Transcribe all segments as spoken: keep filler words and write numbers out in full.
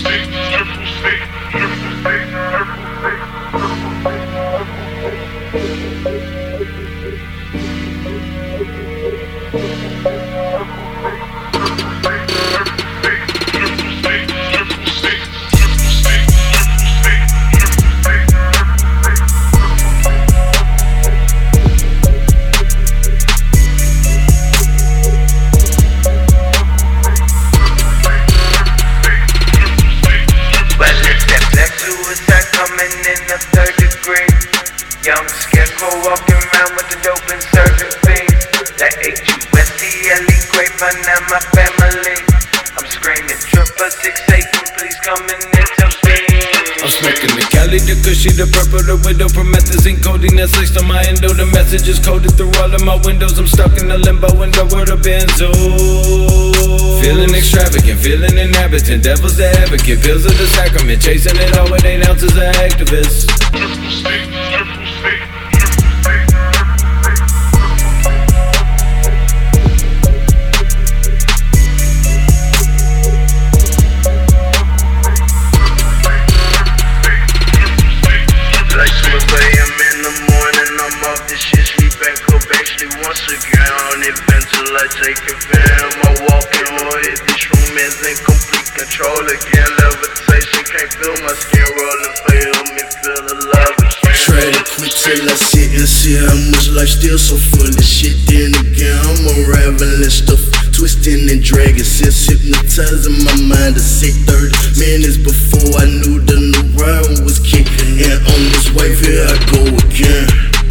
Young scarecrow walking around with the dope and serving fiends. That H U S T L E grapevine and my family. I'm screaming triple six eight, please come and intervene. I'm smoking the Cali, the Cushy, the purple, the widow, promethazine, codeine that's laced on my endo. The message is coded through all of my windows. I'm stuck in the limbo in the world of benzo. Feeling extravagant, feeling inhabitant, devil's the advocate, pills of the sacrament, chasing it all with eight ounces of activists. Once again, on the bench till I take a film. I walk in on it, this room is in complete control again. Levitation, can't feel my skin rolling, feel me, feel the love again. Try to quit till I sit and see how much life still so full of shit. Then again, I'm unraveling stuff, twisting and dragging, since hypnotizing my mind to say thirty minutes before I knew the new round was kicking. And on this wave, here I go again.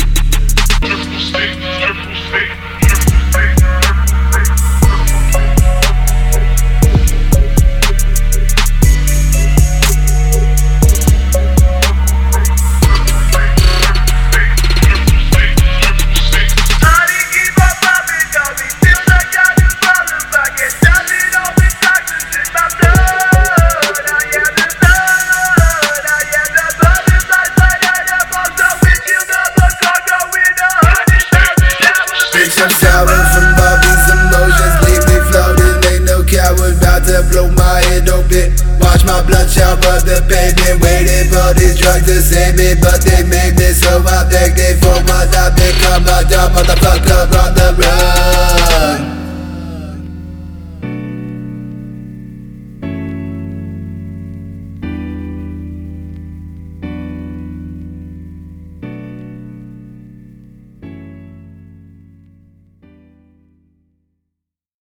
I'm showering from Bobby's emotions, leave me floating, ain't no coward about to blow my head open. Watch my blood shower the pavement, waiting for these drugs to save me, but they made me so affected for what I become, a dumb motherfucker on the road.